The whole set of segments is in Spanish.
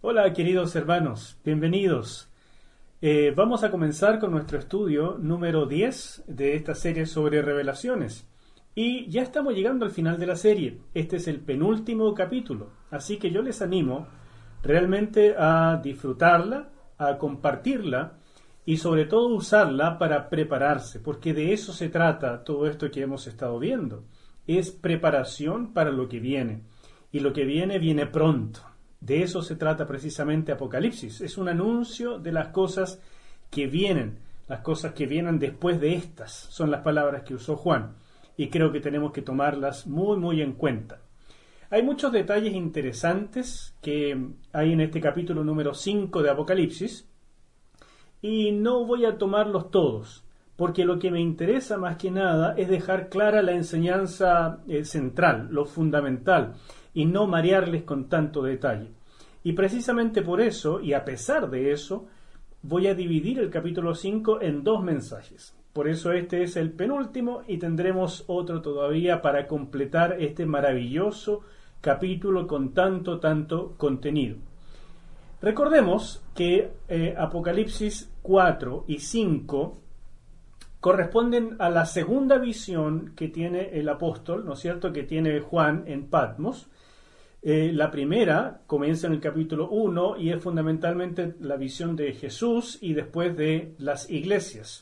Hola queridos hermanos, bienvenidos. Vamos a comenzar con nuestro estudio número 10 de esta serie sobre revelaciones. Y ya estamos llegando al final de la serie. Este es el penúltimo capítulo. Así que yo les animo realmente a disfrutarla, a compartirla y sobre todo usarla para prepararse, porque de eso se trata todo esto que hemos estado viendo. Es preparación para lo que viene. Y lo que viene, viene pronto. De eso se trata precisamente Apocalipsis. Es un anuncio de las cosas que vienen, las cosas que vienen después de estas. Son las palabras que usó Juan y creo que tenemos que tomarlas muy en cuenta. Hay muchos detalles interesantes que hay en este capítulo número 5 de Apocalipsis y no voy a tomarlos todos, porque lo que me interesa más que nada es dejar clara la enseñanza central, lo fundamental, y no marearles con tanto detalle. Y precisamente por eso, y a pesar de eso, voy a dividir el capítulo 5 en dos mensajes. Por eso este es el penúltimo y tendremos otro todavía para completar este maravilloso capítulo con tanto contenido. Recordemos que Apocalipsis 4 y 5 corresponden a la segunda visión que tiene el apóstol, ¿no es cierto?, que tiene Juan en Patmos. La primera comienza en el capítulo 1 y es fundamentalmente la visión de Jesús y después de las iglesias.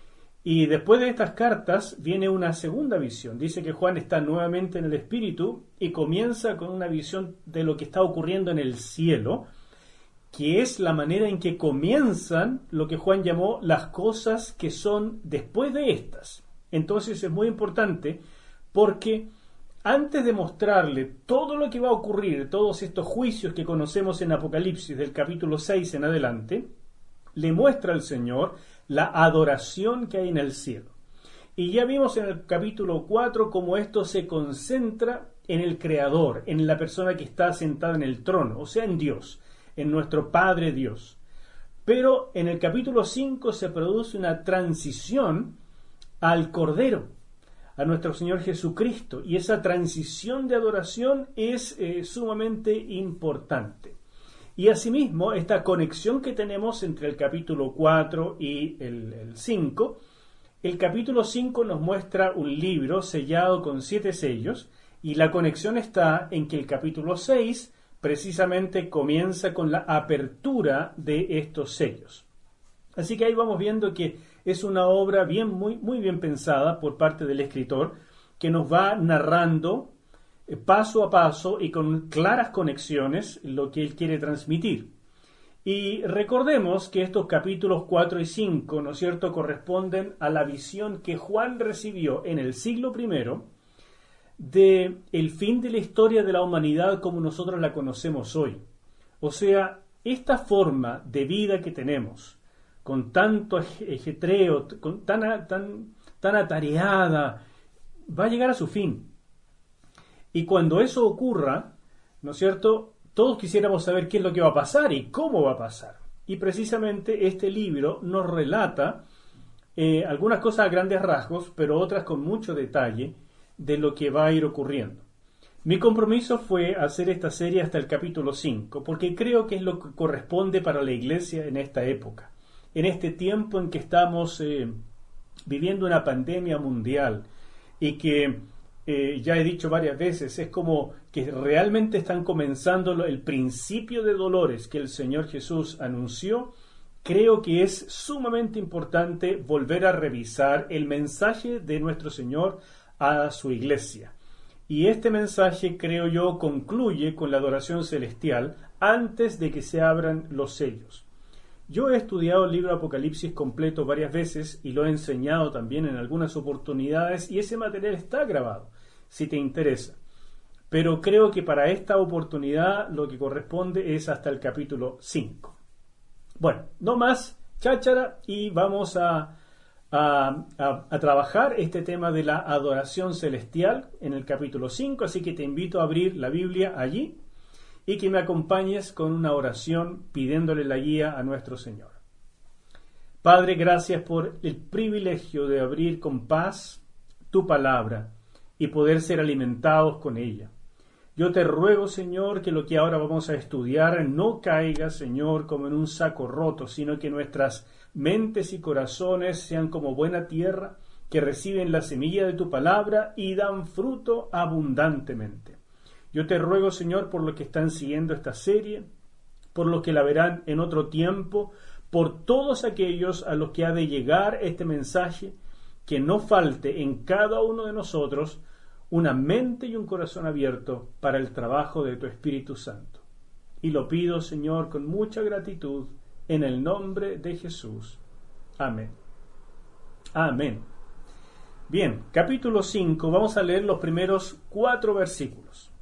Y después de estas cartas viene una segunda visión. Dice que Juan está nuevamente en el Espíritu y comienza con una visión de lo que está ocurriendo en el cielo, que es la manera en que comienzan lo que Juan llamó las cosas que son después de estas. Entonces es muy importante porque antes de mostrarle todo lo que va a ocurrir, todos estos juicios que conocemos en Apocalipsis del capítulo 6 en adelante, le muestra al Señor la adoración que hay en el cielo. Y ya vimos en el capítulo 4 cómo esto se concentra en el Creador, en la persona que está sentada en el trono, o sea, en Dios, en nuestro Padre Dios. Pero en el capítulo 5 se produce una transición al Cordero, a nuestro Señor Jesucristo, y esa transición de adoración es sumamente importante. Y asimismo, esta conexión que tenemos entre el capítulo 4 y el 5, el capítulo 5 nos muestra un libro sellado con 7 sellos, y la conexión está en que el capítulo 6 precisamente comienza con la apertura de estos sellos. Así que ahí vamos viendo que es una obra muy bien pensada por parte del escritor, que nos va narrando paso a paso y con claras conexiones lo que él quiere transmitir. Y recordemos que estos capítulos 4 y 5, ¿no es cierto?, corresponden a la visión que Juan recibió en el siglo I de el fin de la historia de la humanidad como nosotros la conocemos hoy. O sea, esta forma de vida que tenemos, con tanto ajetreo, tan atareada, va a llegar a su fin. Y cuando eso ocurra, ¿no es cierto?, todos quisiéramos saber qué es lo que va a pasar y cómo va a pasar. Y precisamente este libro nos relata algunas cosas a grandes rasgos, pero otras con mucho detalle de lo que va a ir ocurriendo. Mi compromiso fue hacer esta serie hasta el capítulo 5, porque creo que es lo que corresponde para la iglesia en esta época. En este tiempo en que estamos viviendo una pandemia mundial y que ya he dicho varias veces, es como que realmente están comenzando el principio de dolores que el Señor Jesús anunció. Creo que es sumamente importante volver a revisar el mensaje de nuestro Señor a su iglesia. Y este mensaje, creo yo, concluye con la adoración celestial antes de que se abran los sellos. Yo he estudiado el libro Apocalipsis completo varias veces y lo he enseñado también en algunas oportunidades y ese material está grabado, si te interesa. Pero creo que para esta oportunidad lo que corresponde es hasta el capítulo 5. Bueno, no más cháchara y vamos a trabajar este tema de la adoración celestial en el capítulo 5, así que te invito a abrir la Biblia allí y que me acompañes con una oración pidiéndole la guía a nuestro Señor. Padre, gracias por el privilegio de abrir con paz tu palabra y poder ser alimentados con ella. Yo te ruego, Señor, que lo que ahora vamos a estudiar no caiga, Señor, como en un saco roto, sino que nuestras mentes y corazones sean como buena tierra, que reciben la semilla de tu palabra y dan fruto abundantemente. Yo te ruego, Señor, por los que están siguiendo esta serie, por los que la verán en otro tiempo, por todos aquellos a los que ha de llegar este mensaje, que no falte en cada uno de nosotros una mente y un corazón abierto para el trabajo de tu Espíritu Santo. Y lo pido, Señor, con mucha gratitud, en el nombre de Jesús. Amén. Amén. Bien, capítulo 5, vamos a leer los primeros 4 versículos.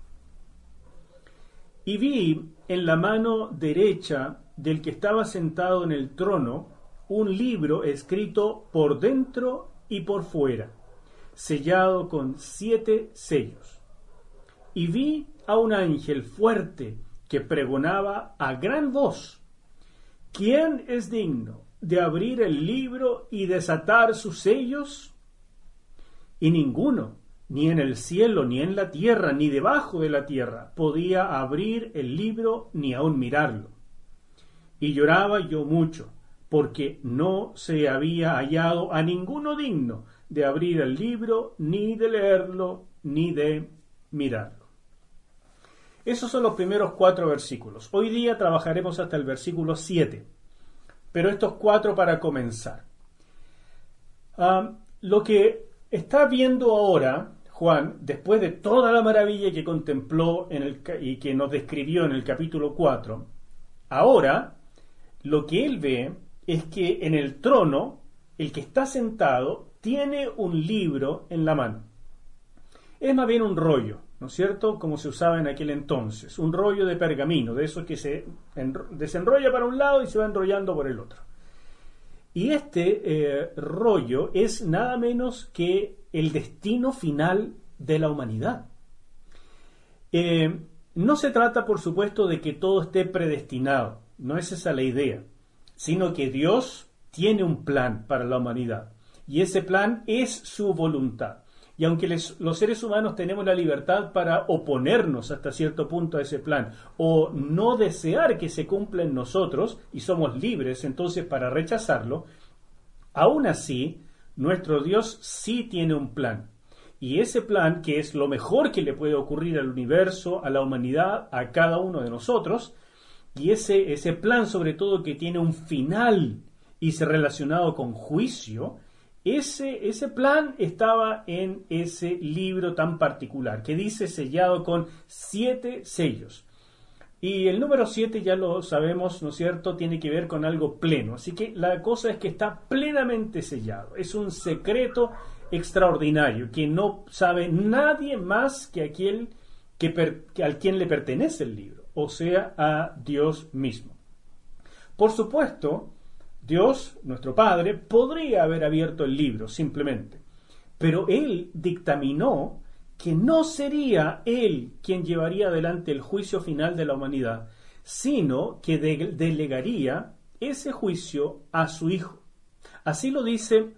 Y vi en la mano derecha del que estaba sentado en el trono un libro escrito por dentro y por fuera, sellado con 7 sellos. Y vi a un ángel fuerte que pregonaba a gran voz: ¿Quién es digno de abrir el libro y desatar sus sellos? Y ninguno, ni en el cielo, ni en la tierra, ni debajo de la tierra, podía abrir el libro ni aun mirarlo. Y lloraba yo mucho, porque no se había hallado a ninguno digno de abrir el libro, ni de leerlo, ni de mirarlo. Esos son los primeros 4 versículos. Hoy día trabajaremos hasta el versículo 7, pero estos 4 para comenzar. Lo que está viendo ahora Juan, después de toda la maravilla que contempló y que nos describió en el capítulo 4, ahora lo que él ve es que en el trono, el que está sentado tiene un libro en la mano. Es más bien un rollo, ¿no es cierto?, como se usaba en aquel entonces, un rollo de pergamino, de esos que se desenrolla para un lado y se va enrollando por el otro. Y este rollo es nada menos que el destino final de la humanidad. No se trata, por supuesto, de que todo esté predestinado, no es esa la idea, sino que Dios tiene un plan para la humanidad, y ese plan es su voluntad. Y aunque los seres humanos tenemos la libertad para oponernos hasta cierto punto a ese plan, o no desear que se cumpla en nosotros, y somos libres entonces para rechazarlo, aún así, nuestro Dios sí tiene un plan. Y ese plan, que es lo mejor que le puede ocurrir al universo, a la humanidad, a cada uno de nosotros, y ese plan sobre todo que tiene un final y se relacionado con juicio, ese plan estaba en ese libro tan particular, que dice sellado con 7 sellos. Y el número 7, ya lo sabemos, ¿no es cierto?, tiene que ver con algo pleno. Así que la cosa es que está plenamente sellado. Es un secreto extraordinario que no sabe nadie más que aquel al quien le pertenece el libro, o sea, a Dios mismo. Por supuesto, Dios, nuestro Padre, podría haber abierto el libro simplemente, pero Él dictaminó que no sería Él quien llevaría adelante el juicio final de la humanidad, sino que delegaría ese juicio a su Hijo. Así lo dice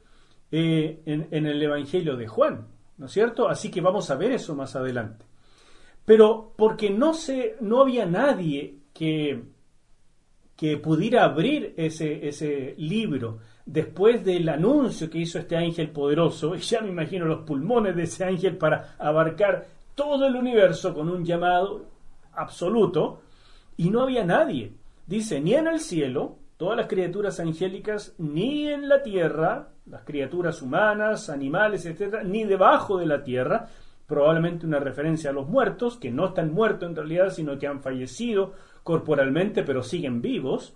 en el Evangelio de Juan, ¿no es cierto? Así que vamos a ver eso más adelante. Pero porque no había nadie que pudiera abrir ese libro después del anuncio que hizo este ángel poderoso, y ya me imagino los pulmones de ese ángel para abarcar todo el universo con un llamado absoluto, y no había nadie, dice, ni en el cielo, todas las criaturas angélicas, ni en la tierra, las criaturas humanas, animales, etcétera, ni debajo de la tierra, probablemente una referencia a los muertos, que no están muertos en realidad, sino que han fallecido corporalmente, pero siguen vivos.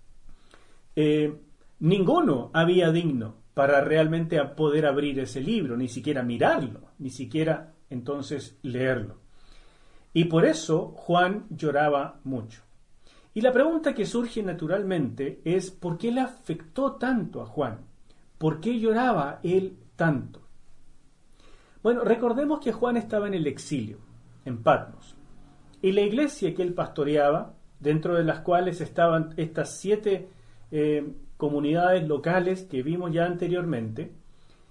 Ninguno había digno para realmente poder abrir ese libro, ni siquiera mirarlo, ni siquiera entonces leerlo. Y por eso Juan lloraba mucho. Y la pregunta que surge naturalmente es, ¿por qué le afectó tanto a Juan? ¿Por qué lloraba él tanto? Bueno, recordemos que Juan estaba en el exilio, en Patmos, y la iglesia que él pastoreaba, dentro de las cuales estaban estas 7 comunidades locales que vimos ya anteriormente,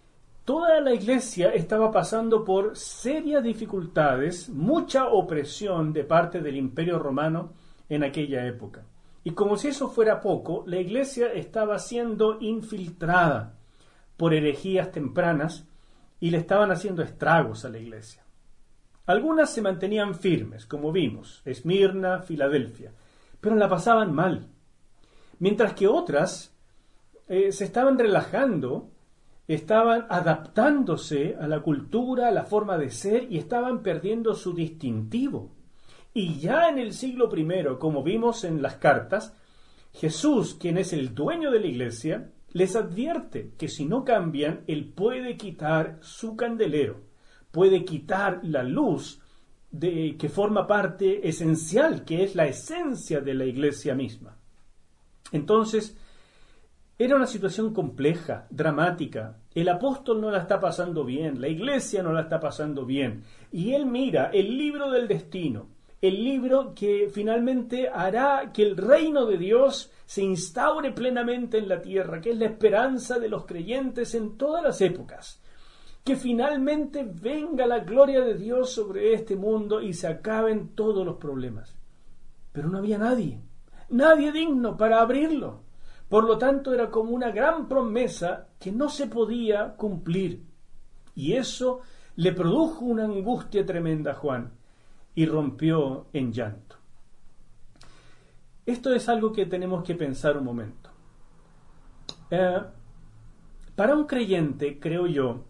Toda la iglesia estaba pasando por serias dificultades, mucha opresión de parte del Imperio Romano en aquella época. Y como si eso fuera poco, la iglesia estaba siendo infiltrada por herejías tempranas y le estaban haciendo estragos a la iglesia. Algunas se mantenían firmes, como vimos, Esmirna, Filadelfia, pero la pasaban mal. Mientras que otras se estaban relajando, estaban adaptándose a la cultura, a la forma de ser y estaban perdiendo su distintivo. Y ya en el siglo I, como vimos en las cartas, Jesús, quien es el dueño de la iglesia, les advierte que si no cambian, Él puede quitar su candelero, puede quitar la luz que forma parte esencial, que es la esencia de la iglesia misma. Entonces, era una situación compleja, dramática. El apóstol no la está pasando bien, la iglesia no la está pasando bien. Y él mira el libro del destino, el libro que finalmente hará que el reino de Dios se instaure plenamente en la tierra, que es la esperanza de los creyentes en todas las épocas. Que finalmente venga la gloria de Dios sobre este mundo y se acaben todos los problemas. Pero no había nadie digno para abrirlo. Por lo tanto, era como una gran promesa que no se podía cumplir. Y eso le produjo una angustia tremenda a Juan y rompió en llanto. Esto es algo que tenemos que pensar un momento. Para un creyente, creo yo,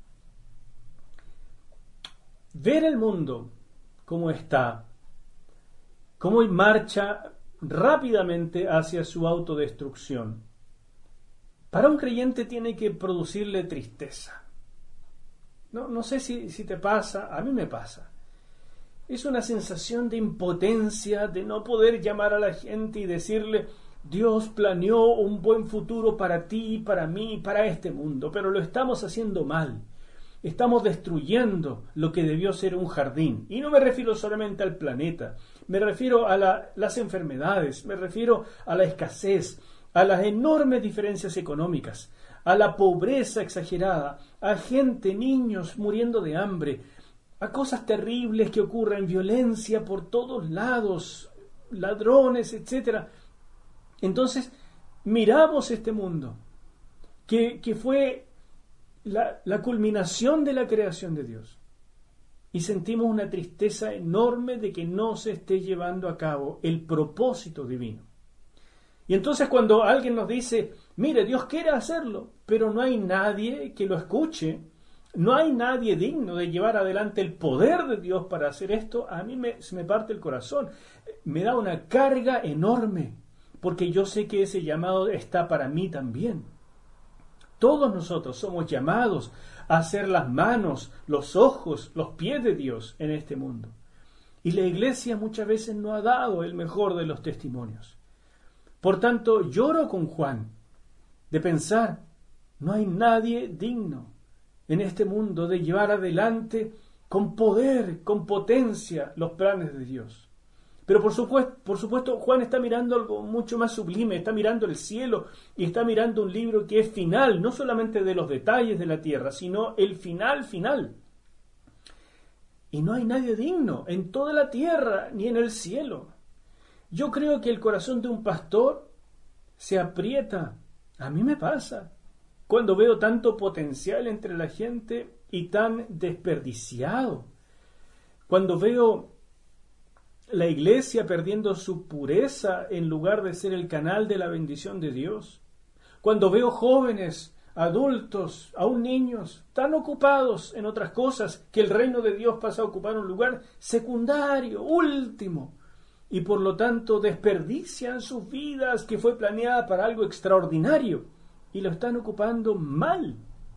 ver el mundo como está, cómo marcha rápidamente hacia su autodestrucción, para un creyente tiene que producirle tristeza. No sé si te pasa, a mí me pasa. Es una sensación de impotencia, de no poder llamar a la gente y decirle: Dios planeó un buen futuro para ti, para mí, para este mundo, pero lo estamos haciendo mal. Estamos destruyendo lo que debió ser un jardín. Y no me refiero solamente al planeta, me refiero a las enfermedades, me refiero a la escasez, a las enormes diferencias económicas, a la pobreza exagerada, a gente, niños muriendo de hambre, a cosas terribles que ocurren, violencia por todos lados, ladrones, etc. Entonces, miramos este mundo, que fue la culminación de la creación de Dios, y sentimos una tristeza enorme de que no se esté llevando a cabo el propósito divino. Y entonces cuando alguien nos dice: mire, Dios quiere hacerlo, pero no hay nadie que lo escuche, no hay nadie digno de llevar adelante el poder de Dios para hacer esto, a mí se me parte el corazón, me da una carga enorme, porque yo sé que ese llamado está para mí también. Todos nosotros somos llamados a ser las manos, los ojos, los pies de Dios en este mundo. Y la iglesia muchas veces no ha dado el mejor de los testimonios. Por tanto, lloro con Juan de pensar: no hay nadie digno en este mundo de llevar adelante con poder, con potencia, los planes de Dios. Pero por supuesto, Juan está mirando algo mucho más sublime, está mirando el cielo y está mirando un libro que es final, no solamente de los detalles de la tierra, sino el final. Y no hay nadie digno en toda la tierra ni en el cielo. Yo creo que el corazón de un pastor se aprieta. A mí me pasa cuando veo tanto potencial entre la gente y tan desperdiciado. Cuando veo la iglesia perdiendo su pureza en lugar de ser el canal de la bendición de Dios. Cuando veo jóvenes, adultos, aún niños, tan ocupados en otras cosas que el reino de Dios pasa a ocupar un lugar secundario, último, y por lo tanto desperdician sus vidas que fue planeada para algo extraordinario y lo están ocupando mal.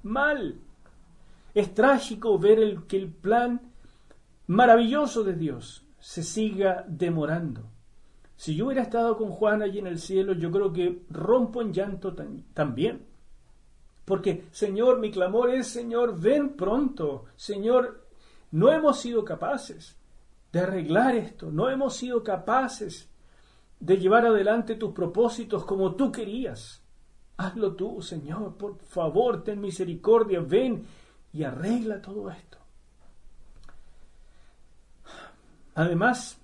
Es trágico ver que el plan maravilloso de Dios se siga demorando. Si yo hubiera estado con Juan allí en el cielo, yo creo que rompo en llanto también. Porque, Señor, mi clamor es: Señor, ven pronto. Señor, no hemos sido capaces de arreglar esto. No hemos sido capaces de llevar adelante tus propósitos como tú querías. Hazlo tú, Señor, por favor, ten misericordia, ven y arregla todo esto. Además,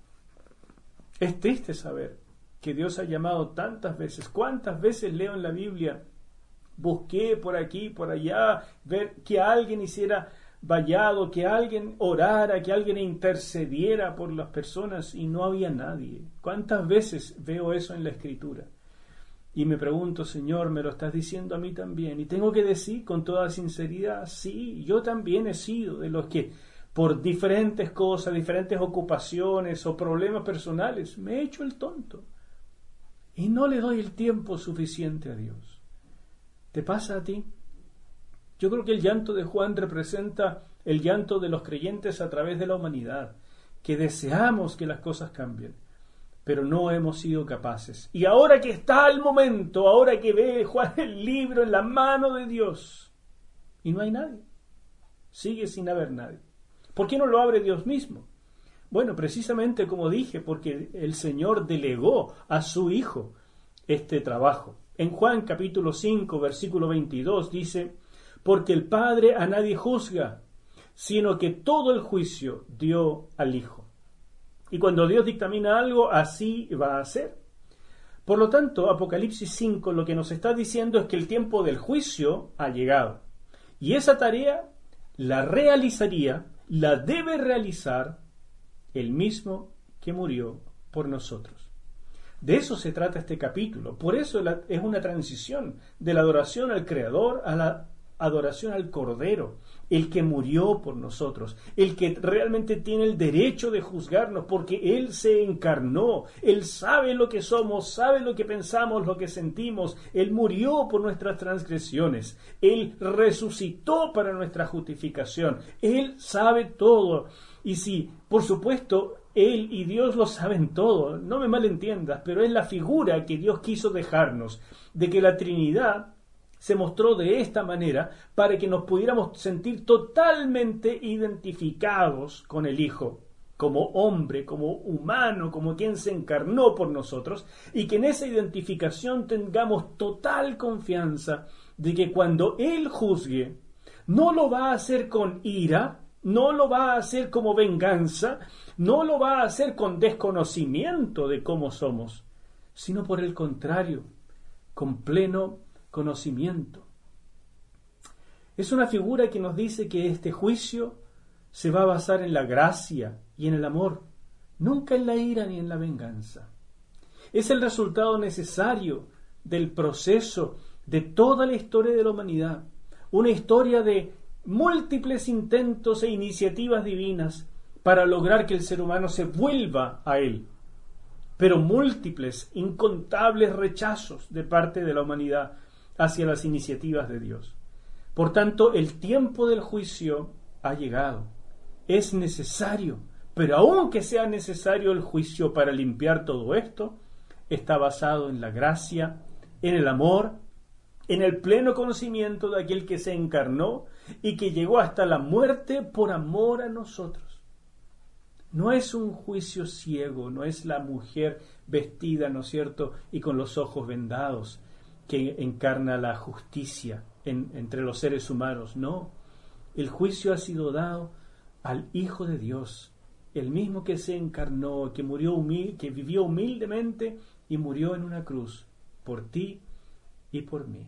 es triste saber que Dios ha llamado tantas veces. ¿Cuántas veces leo en la Biblia? Busqué por aquí, por allá, ver que alguien hiciera vallado, que alguien orara, que alguien intercediera por las personas y no había nadie. ¿Cuántas veces veo eso en la Escritura? Y me pregunto, Señor, ¿me lo estás diciendo a mí también? Y tengo que decir con toda sinceridad, sí, yo también he sido de los que por diferentes cosas, diferentes ocupaciones o problemas personales, me he hecho el tonto. Y no le doy el tiempo suficiente a Dios. ¿Te pasa a ti? Yo creo que el llanto de Juan representa el llanto de los creyentes a través de la humanidad, que deseamos que las cosas cambien, pero no hemos sido capaces. Y ahora que está el momento, ahora que ve Juan el libro en la mano de Dios, y no hay nadie, sigue sin haber nadie. ¿Por qué no lo abre Dios mismo? Bueno, precisamente como dije, porque el Señor delegó a su Hijo este trabajo. En Juan capítulo 5, versículo 22 dice: porque el Padre a nadie juzga, sino que todo el juicio dio al Hijo. Y cuando Dios dictamina algo, así va a ser. Por lo tanto, Apocalipsis 5 lo que nos está diciendo es que el tiempo del juicio ha llegado. Y esa tarea la realizaría, la debe realizar el mismo que murió por nosotros. De eso se trata este capítulo. Por eso es una transición de la adoración al Creador a la adoración al Cordero, el que murió por nosotros, el que realmente tiene el derecho de juzgarnos, porque Él se encarnó, Él sabe lo que somos, sabe lo que pensamos, lo que sentimos, Él murió por nuestras transgresiones, Él resucitó para nuestra justificación, Él sabe todo. Y sí, por supuesto, Él y Dios lo saben todo, no me malentiendas, pero es la figura que Dios quiso dejarnos, de que la Trinidad se mostró de esta manera para que nos pudiéramos sentir totalmente identificados con el Hijo, como hombre, como humano, como quien se encarnó por nosotros, y que en esa identificación tengamos total confianza de que cuando Él juzgue, no lo va a hacer con ira, no lo va a hacer como venganza, no lo va a hacer con desconocimiento de cómo somos, sino por el contrario, con pleno conocimiento. Es una figura que nos dice que este juicio se va a basar en la gracia y en el amor, nunca en la ira ni en la venganza. Es el resultado necesario del proceso de toda la historia de la humanidad, una historia de múltiples intentos e iniciativas divinas para lograr que el ser humano se vuelva a Él, pero múltiples, incontables rechazos de parte de la humanidad hacia las iniciativas de Dios. Por tanto, el tiempo del juicio ha llegado. Es necesario, pero aunque sea necesario el juicio para limpiar todo esto, está basado en la gracia, en el amor, en el pleno conocimiento de aquel que se encarnó y que llegó hasta la muerte por amor a nosotros. No es un juicio ciego, no es la mujer vestida, ¿no es cierto?, y con los ojos vendados, que encarna la justicia entre los seres humanos. No, el juicio ha sido dado al Hijo de Dios, el mismo que se encarnó, que murió que vivió humildemente y murió en una cruz por ti y por mí.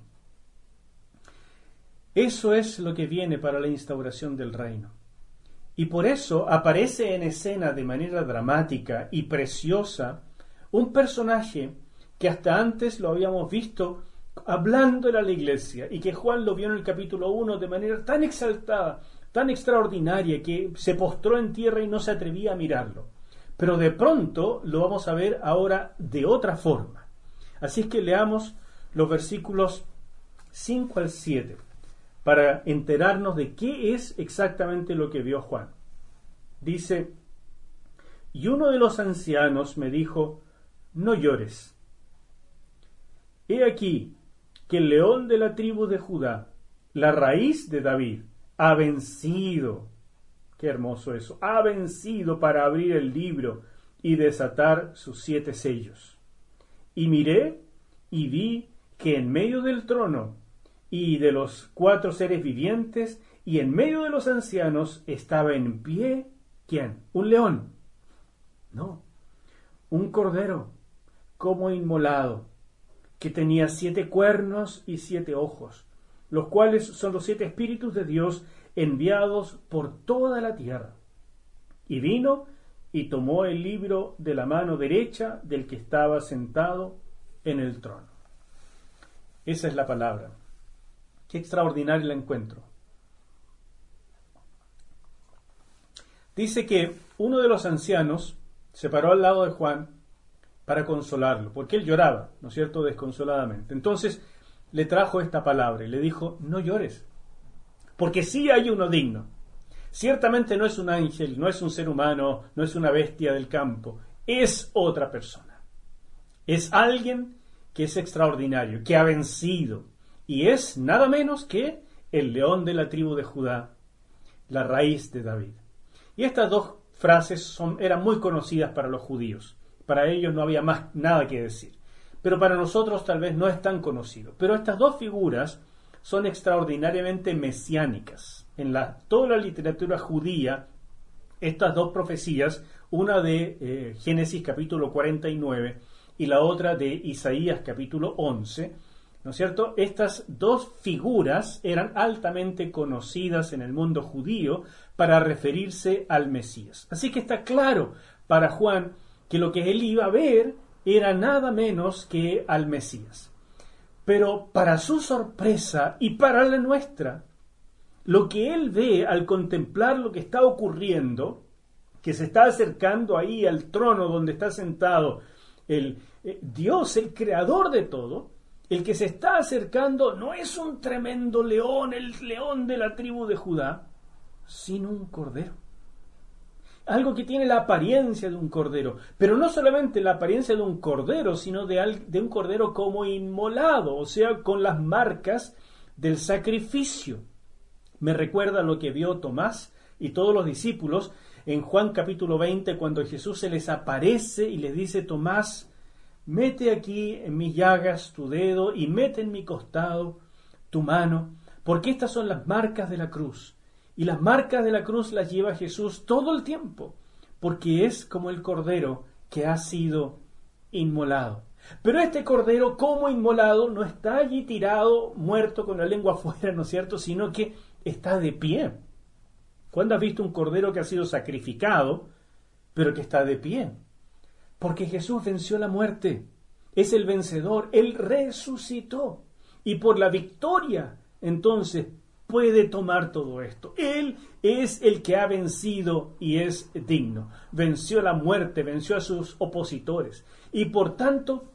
Eso es lo que viene para la instauración del reino. Y por eso aparece en escena de manera dramática y preciosa un personaje que hasta antes lo habíamos visto hablando a la iglesia y que Juan lo vio en el capítulo 1 de manera tan exaltada, tan extraordinaria, que se postró en tierra y no se atrevía a mirarlo. Pero de pronto lo vamos a ver ahora de otra forma. Así es que leamos los versículos 5 al 7 para enterarnos de qué es exactamente lo que vio Juan. Dice: y uno de los ancianos me dijo: no llores. He aquí que el león de la tribu de Judá, la raíz de David, ha vencido. Qué hermoso eso. Ha vencido para abrir el libro y desatar sus 7 sellos. Y miré y vi que en medio del trono y de los 4 seres vivientes y en medio de los ancianos estaba en pie, ¿quién? ¿Un león? No, un cordero, como inmolado, que tenía 7 cuernos y 7 ojos, los cuales son los 7 espíritus de Dios enviados por toda la tierra. Y vino y tomó el libro de la mano derecha del que estaba sentado en el trono. Esa es la palabra. Qué extraordinario el encuentro. Dice que uno de los ancianos se paró al lado de Juan para consolarlo, porque él lloraba, ¿no es cierto?, desconsoladamente. Entonces le trajo esta palabra y le dijo: no llores, porque sí hay uno digno. Ciertamente no es un ángel, no es un ser humano, no es una bestia del campo, es otra persona. Es alguien que es extraordinario, que ha vencido, y es nada menos que el león de la tribu de Judá, la raíz de David. Y estas dos frases eran muy conocidas para los judíos. Para ellos no había más nada que decir. Pero para nosotros tal vez no es tan conocido. Pero estas dos figuras son extraordinariamente mesiánicas. En toda la literatura judía, estas dos profecías, una de Génesis capítulo 49 y la otra de Isaías capítulo 11, ¿no es cierto? Estas dos figuras eran altamente conocidas en el mundo judío para referirse al Mesías. Así que está claro para Juan que lo que él iba a ver era nada menos que al Mesías. Pero para su sorpresa y para la nuestra, lo que él ve al contemplar lo que está ocurriendo, que se está acercando ahí al trono donde está sentado el Dios, el creador de todo, el que se está acercando no es un tremendo león, el león de la tribu de Judá, sino un cordero. Algo que tiene la apariencia de un cordero, pero no solamente la apariencia de un cordero, sino de un cordero como inmolado, o sea, con las marcas del sacrificio. Me recuerda lo que vio Tomás y todos los discípulos en Juan capítulo 20, cuando Jesús se les aparece y les dice: Tomás, mete aquí en mis llagas tu dedo y mete en mi costado tu mano, porque estas son las marcas de la cruz. Y las marcas de la cruz las lleva Jesús todo el tiempo, porque es como el cordero que ha sido inmolado. Pero este cordero, como inmolado, no está allí tirado, muerto, con la lengua afuera, ¿no es cierto?, sino que está de pie. ¿Cuándo has visto un cordero que ha sido sacrificado, pero que está de pie? Porque Jesús venció la muerte, es el vencedor, Él resucitó, y por la victoria, entonces, puede tomar todo esto. Él es el que ha vencido y es digno. Venció la muerte, venció a sus opositores. Y por tanto,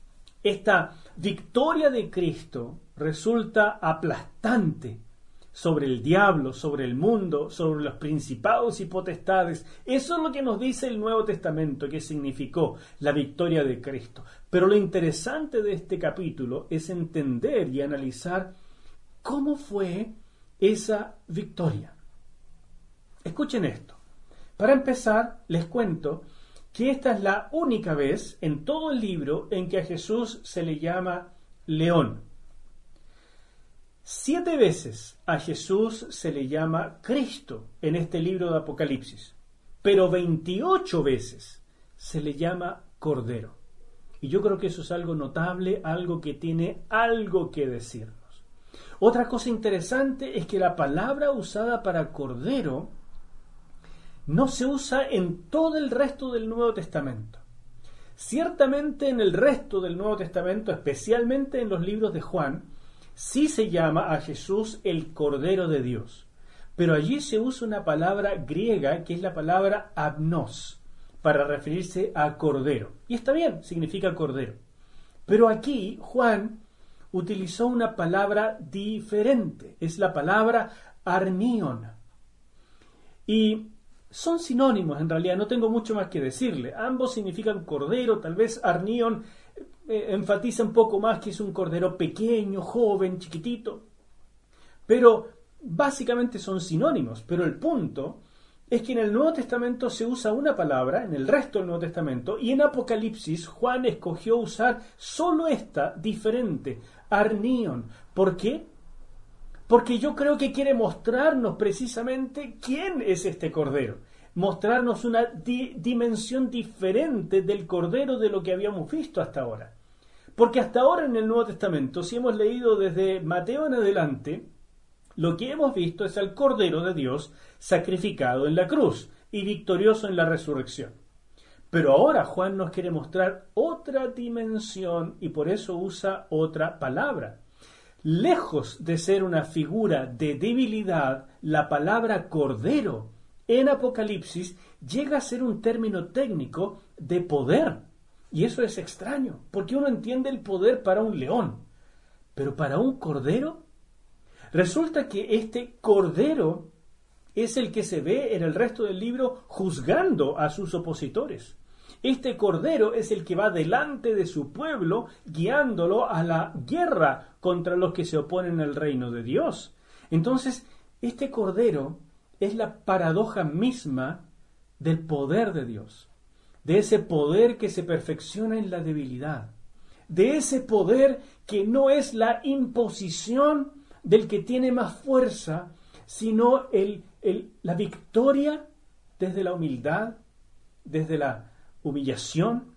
esta victoria de Cristo resulta aplastante sobre el diablo, sobre el mundo, sobre los principados y potestades. Eso es lo que nos dice el Nuevo Testamento, que significó la victoria de Cristo. Pero lo interesante de este capítulo es entender y analizar ¿cómo fue esa victoria? Escuchen esto. Para empezar, les cuento que esta es la única vez en todo el libro en que a Jesús se le llama león. 7 veces a Jesús se le llama Cristo en este libro de Apocalipsis, pero 28 veces se le llama Cordero. Y yo creo que eso es algo notable, algo que tiene algo que decirnos. Otra cosa interesante es que la palabra usada para cordero no se usa en todo el resto del Nuevo Testamento. Ciertamente en el resto del Nuevo Testamento, especialmente en los libros de Juan, sí se llama a Jesús el Cordero de Dios. Pero allí se usa una palabra griega que es la palabra agnos, para referirse a cordero. Y está bien, significa cordero. Pero aquí Juan utilizó una palabra diferente, es la palabra arnion. Y son sinónimos en realidad, no tengo mucho más que decirle. Ambos significan cordero, tal vez arnion enfatiza un poco más que es un cordero pequeño, joven, chiquitito. Pero básicamente son sinónimos. Pero el punto es que en el Nuevo Testamento se usa una palabra, en el resto del Nuevo Testamento, y en Apocalipsis Juan escogió usar solo esta diferente, arnion. ¿Por qué? Porque yo creo que quiere mostrarnos precisamente quién es este Cordero, mostrarnos una dimensión diferente del Cordero de lo que habíamos visto hasta ahora. Porque hasta ahora en el Nuevo Testamento, si hemos leído desde Mateo en adelante, lo que hemos visto es al Cordero de Dios sacrificado en la cruz y victorioso en la resurrección. Pero ahora Juan nos quiere mostrar otra dimensión y por eso usa otra palabra. Lejos de ser una figura de debilidad, la palabra Cordero en Apocalipsis llega a ser un término técnico de poder. Y eso es extraño, porque uno entiende el poder para un león, pero para un cordero. Resulta que este Cordero es el que se ve en el resto del libro juzgando a sus opositores. Este Cordero es el que va delante de su pueblo, guiándolo a la guerra contra los que se oponen al reino de Dios. Entonces, este Cordero es la paradoja misma del poder de Dios, de ese poder que se perfecciona en la debilidad, de ese poder que no es la imposición del que tiene más fuerza, sino la victoria desde la humildad, desde la humillación,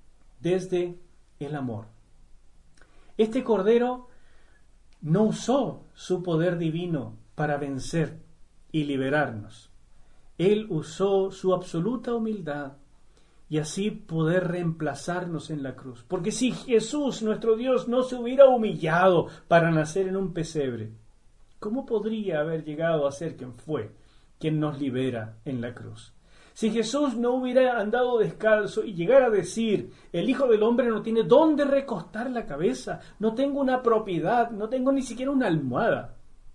desde el amor. Este Cordero no usó su poder divino para vencer y liberarnos. Él usó su absoluta humildad y así poder reemplazarnos en la cruz. Porque si Jesús, nuestro Dios, no se hubiera humillado para nacer en un pesebre, ¿cómo podría haber llegado a ser quien fue, quien nos libera en la cruz? Si Jesús no hubiera andado descalzo y llegara a decir, el Hijo del Hombre no tiene dónde recostar la cabeza, no tengo una propiedad, no tengo ni siquiera una almohada.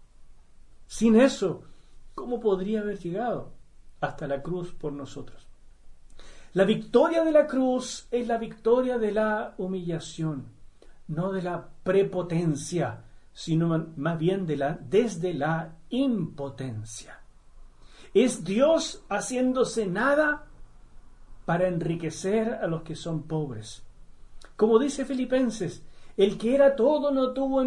Sin eso, ¿cómo podría haber llegado hasta la cruz por nosotros? La victoria de la cruz es la victoria de la humillación, no de la prepotencia, sino más bien desde la impotencia. Es Dios haciéndose nada para enriquecer a los que son pobres. Como dice Filipenses, el que era todo no tuvo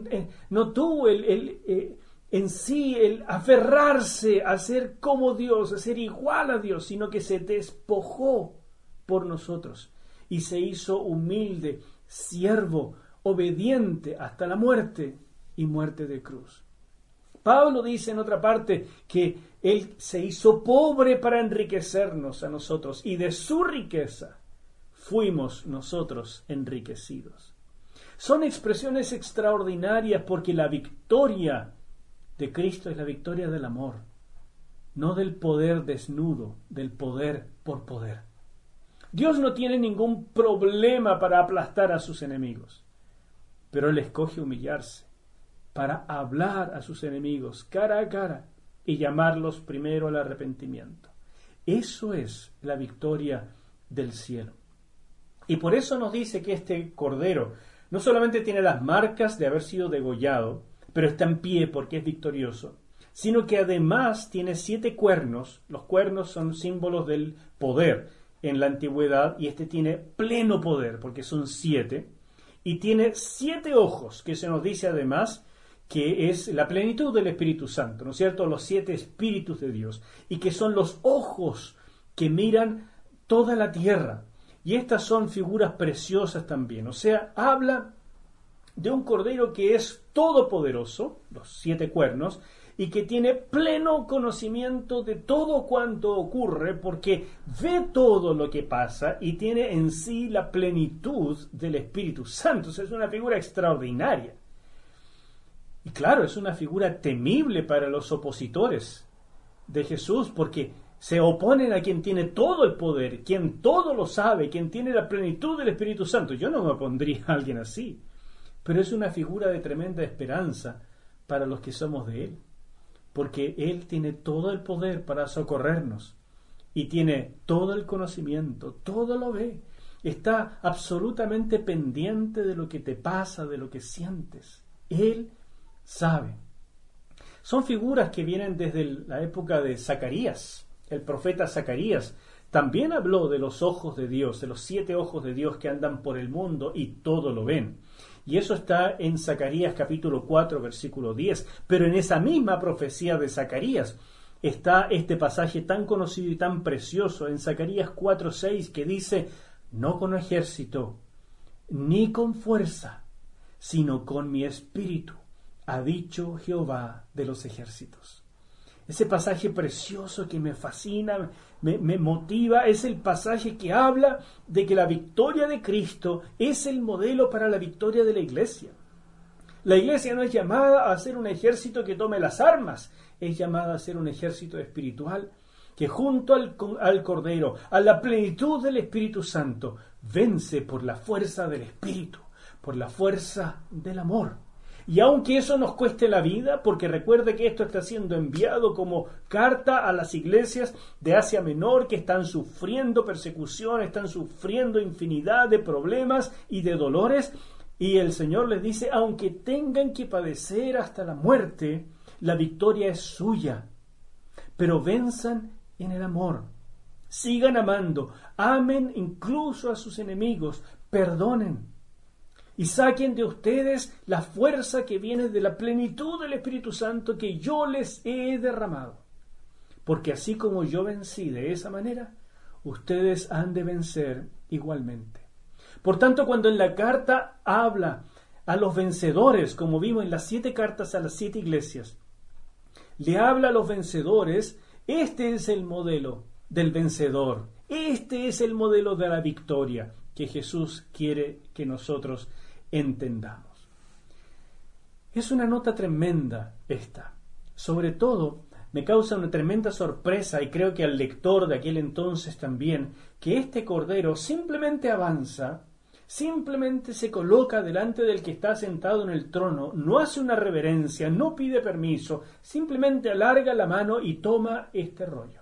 en sí el aferrarse a ser como Dios, a ser igual a Dios, sino que se despojó por nosotros y se hizo humilde, siervo, obediente hasta la muerte y muerte de cruz. Pablo dice en otra parte que Él se hizo pobre para enriquecernos a nosotros y de su riqueza fuimos nosotros enriquecidos. Son expresiones extraordinarias porque la victoria de Cristo es la victoria del amor, no del poder desnudo, del poder por poder. Dios no tiene ningún problema para aplastar a sus enemigos, pero Él escoge humillarse para hablar a sus enemigos cara a cara y llamarlos primero al arrepentimiento. Eso es la victoria del cielo. Y por eso nos dice que este Cordero no solamente tiene las marcas de haber sido degollado, pero está en pie porque es victorioso, sino que además tiene 7 cuernos. Los cuernos son símbolos del poder en la antigüedad y este tiene pleno poder porque son 7 y tiene 7 ojos, que se nos dice además que es la plenitud del Espíritu Santo, ¿no es cierto? Los 7 espíritus de Dios, y que son los ojos que miran toda la tierra. Y estas son figuras preciosas también, o sea, habla de un Cordero que es todopoderoso, los 7 cuernos, y que tiene pleno conocimiento de todo cuanto ocurre, porque ve todo lo que pasa y tiene en sí la plenitud del Espíritu Santo. O sea, es una figura extraordinaria. Y claro, es una figura temible para los opositores de Jesús, porque se oponen a quien tiene todo el poder, quien todo lo sabe, quien tiene la plenitud del Espíritu Santo. Yo no me opondría a alguien así, pero es una figura de tremenda esperanza para los que somos de Él, porque Él tiene todo el poder para socorrernos y tiene todo el conocimiento, todo lo ve, está absolutamente pendiente de lo que te pasa, de lo que sientes. Él sabe. Son figuras que vienen desde la época de Zacarías. El profeta Zacarías también habló de los ojos de Dios, de los 7 ojos de Dios que andan por el mundo y todo lo ven. Y eso está en Zacarías capítulo 4, versículo 10. Pero en esa misma profecía de Zacarías está este pasaje tan conocido y tan precioso en Zacarías 4, 6, que dice: no con ejército, ni con fuerza, sino con mi espíritu, ha dicho Jehová de los ejércitos. Ese pasaje precioso que me fascina, me motiva, es el pasaje que habla de que la victoria de Cristo es el modelo para la victoria de la iglesia. La iglesia no es llamada a ser un ejército que tome las armas, es llamada a ser un ejército espiritual que junto al Cordero, a la plenitud del Espíritu Santo, vence por la fuerza del Espíritu, por la fuerza del amor. Y aunque eso nos cueste la vida, porque recuerde que esto está siendo enviado como carta a las iglesias de Asia Menor que están sufriendo persecución, están sufriendo infinidad de problemas y de dolores, y el Señor les dice: aunque tengan que padecer hasta la muerte, la victoria es suya. Pero venzan en el amor. Sigan amando, amen incluso a sus enemigos, perdonen. Y saquen de ustedes la fuerza que viene de la plenitud del Espíritu Santo que yo les he derramado. Porque así como yo vencí de esa manera, ustedes han de vencer igualmente. Por tanto, cuando en la carta habla a los vencedores, como vimos en las 7 cartas a las 7 iglesias, le habla a los vencedores, este es el modelo del vencedor, este es el modelo de la victoria que Jesús quiere que nosotros entendamos. Es una nota tremenda esta. Sobre todo, me causa una tremenda sorpresa, y creo que al lector de aquel entonces también, que este Cordero simplemente avanza, simplemente se coloca delante del que está sentado en el trono, no hace una reverencia, no pide permiso, simplemente alarga la mano y toma este rollo.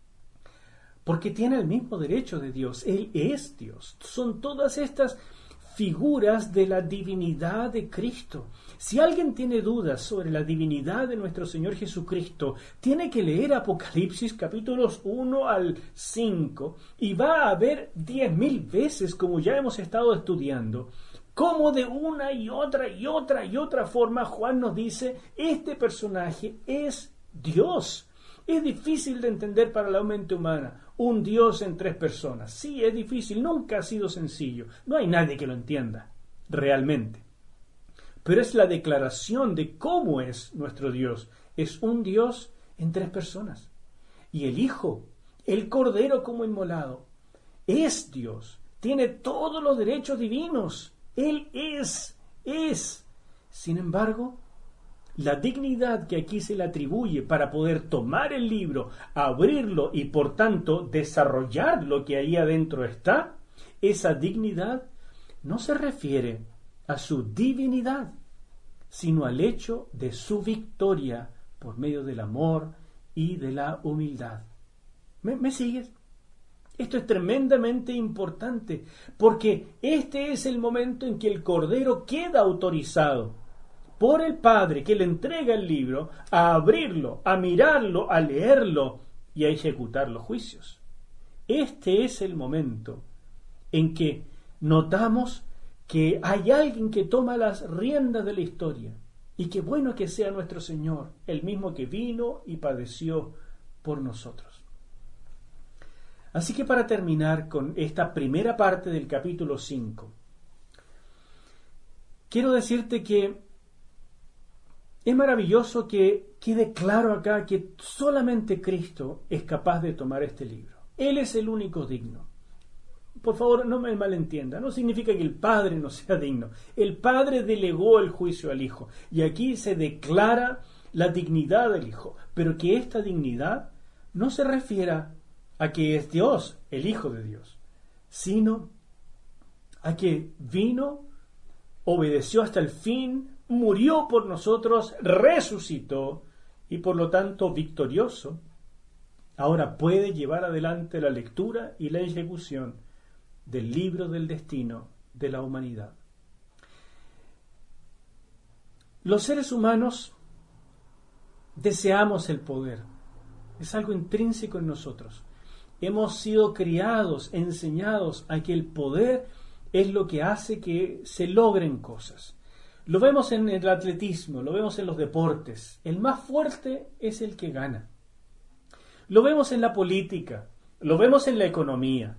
Porque tiene el mismo derecho de Dios, Él es Dios. Son todas estas figuras de la divinidad de Cristo. Si alguien tiene dudas sobre la divinidad de nuestro Señor Jesucristo, tiene que leer Apocalipsis capítulos 1 al 5 y va a ver 10.000 veces, como ya hemos estado estudiando, cómo de una y otra forma Juan nos dice: este personaje es Dios. Es difícil de entender para la mente humana, un Dios en 3 personas. Sí, es difícil, nunca ha sido sencillo. No hay nadie que lo entienda, realmente. Pero es la declaración de cómo es nuestro Dios. Es un Dios en 3 personas. Y el Hijo, el Cordero como inmolado, es Dios. Tiene todos los derechos divinos. Él es. Sin embargo, la dignidad que aquí se le atribuye para poder tomar el libro, abrirlo y por tanto desarrollar lo que ahí adentro está, esa dignidad no se refiere a su divinidad, sino al hecho de su victoria por medio del amor y de la humildad. ¿Me sigues? Esto es tremendamente importante, porque este es el momento en que el Cordero queda autorizado por el Padre, que le entrega el libro, a abrirlo, a mirarlo, a leerlo y a ejecutar los juicios. Este es el momento en que notamos que hay alguien que toma las riendas de la historia, y qué bueno que sea nuestro Señor, el mismo que vino y padeció por nosotros. Así que para terminar con esta primera parte del capítulo 5, quiero decirte que es maravilloso que quede claro acá que solamente Cristo es capaz de tomar este libro. Él es el único digno. Por favor, no me malentienda. No significa que el Padre no sea digno. El Padre delegó el juicio al Hijo. Y aquí se declara la dignidad del Hijo. Pero que esta dignidad no se refiera a que es Dios, el Hijo de Dios, sino a que vino, obedeció hasta el fin, murió por nosotros, resucitó y por lo tanto victorioso, ahora puede llevar adelante la lectura y la ejecución del libro del destino de la humanidad. Los seres humanos deseamos el poder, Es algo intrínseco en nosotros. Hemos sido criados, enseñados a que el poder es lo que hace que se logren cosas. Lo vemos en el atletismo, lo vemos en los deportes. El más fuerte es el que gana. Lo vemos en la política, lo vemos en la economía.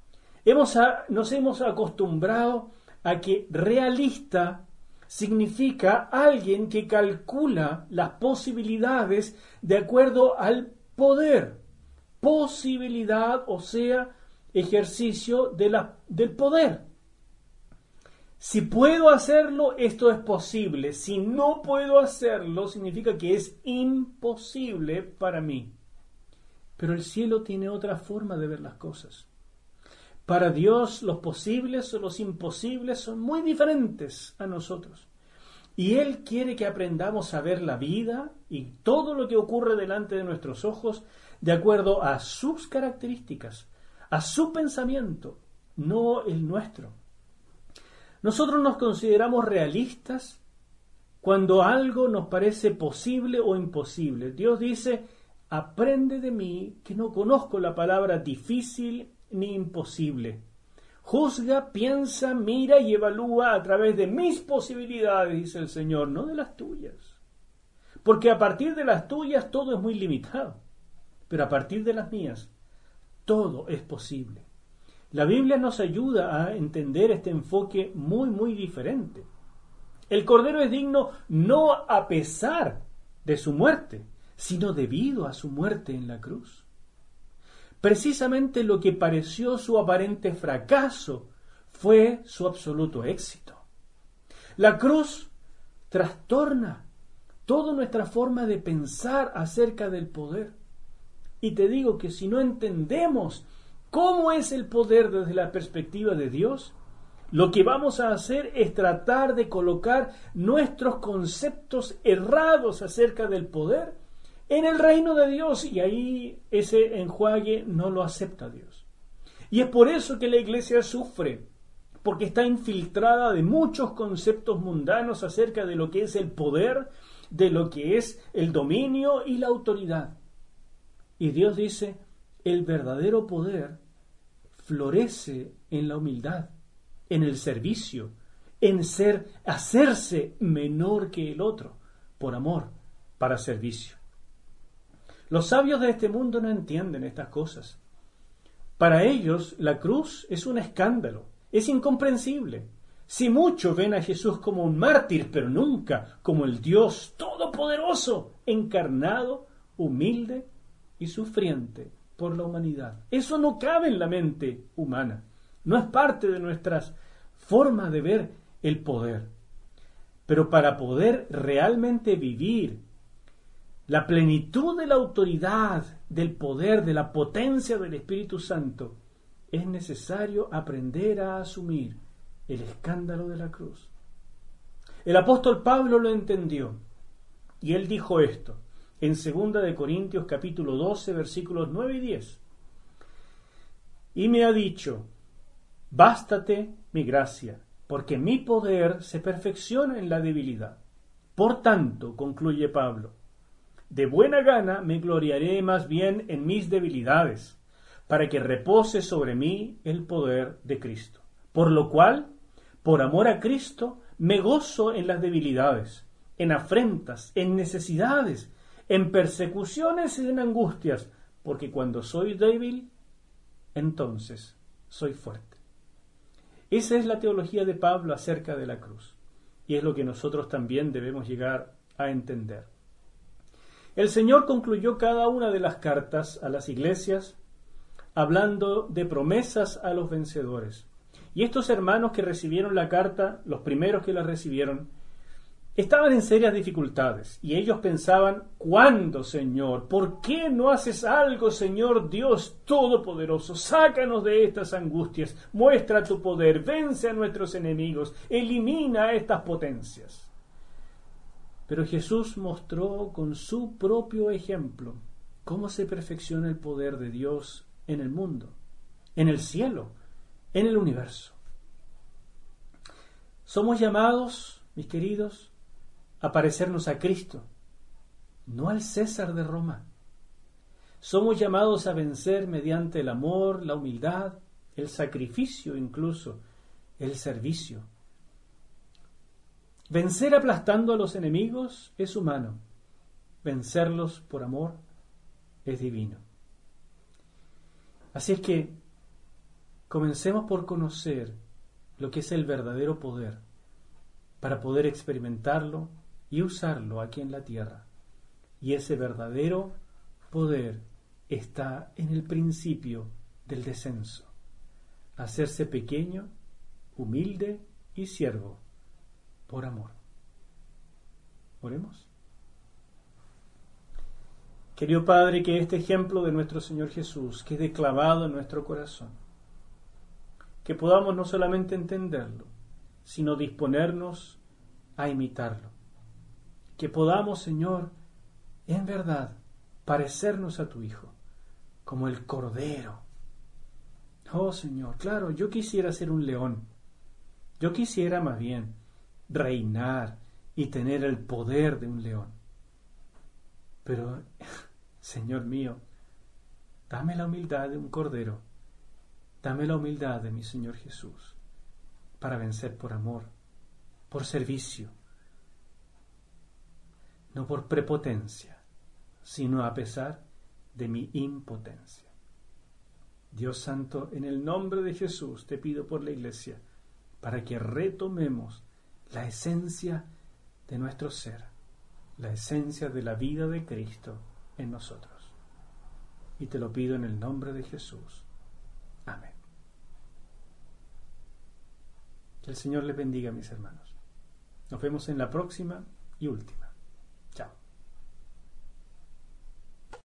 Nos hemos acostumbrado a que realista significa alguien que calcula las posibilidades de acuerdo al poder. Posibilidad, o sea, ejercicio del poder. Si puedo hacerlo, esto es posible. Si no puedo hacerlo, significa que es imposible para mí. Pero el cielo tiene otra forma de ver las cosas. Para Dios los posibles o los imposibles son muy diferentes a nosotros. Y Él quiere que aprendamos a ver la vida y todo lo que ocurre delante de nuestros ojos de acuerdo a sus características, a su pensamiento, no el nuestro. Nosotros nos consideramos realistas cuando algo nos parece posible o imposible. Dios dice: aprende de mí, que no conozco la palabra difícil ni imposible. Juzga, piensa, mira y evalúa a través de mis posibilidades, dice el Señor, no de las tuyas. Porque a partir de las tuyas todo es muy limitado, pero a partir de las mías todo es posible. La Biblia nos ayuda a entender este enfoque muy diferente. El Cordero es digno no a pesar de su muerte, sino debido a su muerte en la cruz. Precisamente lo que pareció su aparente fracaso fue su absoluto éxito. La cruz trastorna toda nuestra forma de pensar acerca del poder. Y te digo que si no entendemos cómo es el poder desde la perspectiva de Dios, lo que vamos a hacer es tratar de colocar nuestros conceptos errados acerca del poder en el reino de Dios, y ahí ese enjuague no lo acepta Dios. Y es por eso que la iglesia sufre, porque está infiltrada de muchos conceptos mundanos acerca de lo que es el poder, de lo que es el dominio y la autoridad. Y Dios dice: el verdadero poder florece en la humildad, en el servicio, en hacerse menor que el otro, por amor, para servicio. Los sabios de este mundo no entienden estas cosas. Para ellos la cruz es un escándalo, es incomprensible. Si muchos ven a Jesús como un mártir, pero nunca como el Dios todopoderoso, encarnado, humilde y sufriente por la humanidad. Eso no cabe en la mente humana. No es parte de nuestras formas de ver el poder. Pero para poder realmente vivir la plenitud de la autoridad, del poder, de la potencia del Espíritu Santo, es necesario aprender a asumir el escándalo de la cruz. El apóstol Pablo lo entendió, y él dijo esto en 2 de Corintios capítulo 12, versículos 9 y 10. Y me ha dicho: bástate mi gracia, porque mi poder se perfecciona en la debilidad. Por tanto, concluye Pablo, de buena gana me gloriaré más bien en mis debilidades, para que repose sobre mí el poder de Cristo. Por lo cual, por amor a Cristo, me gozo en las debilidades, en afrentas, en necesidades, en persecuciones y en angustias, porque cuando soy débil, entonces soy fuerte. Esa es la teología de Pablo acerca de la cruz, y es lo que nosotros también debemos llegar a entender. El Señor concluyó cada una de las cartas a las iglesias hablando de promesas a los vencedores. Y estos hermanos que recibieron la carta, los primeros que la recibieron, estaban en serias dificultades. Y ellos pensaban: ¿cuándo, Señor? ¿Por qué no haces algo, Señor Dios Todopoderoso? Sácanos de estas angustias, muestra tu poder, vence a nuestros enemigos, elimina estas potencias. Pero Jesús mostró con su propio ejemplo cómo se perfecciona el poder de Dios en el mundo, en el cielo, en el universo. Somos llamados, mis queridos, a parecernos a Cristo, no al César de Roma. Somos llamados a vencer mediante el amor, la humildad, el sacrificio incluso, el servicio. Vencer aplastando a los enemigos es humano. Vencerlos por amor es divino. Así es que comencemos por conocer lo que es el verdadero poder para poder experimentarlo y usarlo aquí en la tierra. Y ese verdadero poder está en el principio del descenso. Hacerse pequeño, humilde y siervo por amor. Oremos. Querido Padre, que este ejemplo de nuestro Señor Jesús quede clavado en nuestro corazón. Que podamos no solamente entenderlo, sino disponernos a imitarlo. Que podamos, Señor, en verdad, parecernos a tu Hijo, como el Cordero. Oh, Señor, claro, yo quisiera ser un león. Yo quisiera más bien reinar y tener el poder de un león. Pero, Señor mío, dame la humildad de un cordero, dame la humildad de mi Señor Jesús, para vencer por amor, por servicio, no por prepotencia, sino a pesar de mi impotencia. Dios Santo, en el nombre de Jesús te pido por la Iglesia, para que retomemos la esencia de nuestro ser, la esencia de la vida de Cristo en nosotros. Y te lo pido en el nombre de Jesús. Amén. Que el Señor les bendiga, mis hermanos. Nos vemos en la próxima y última.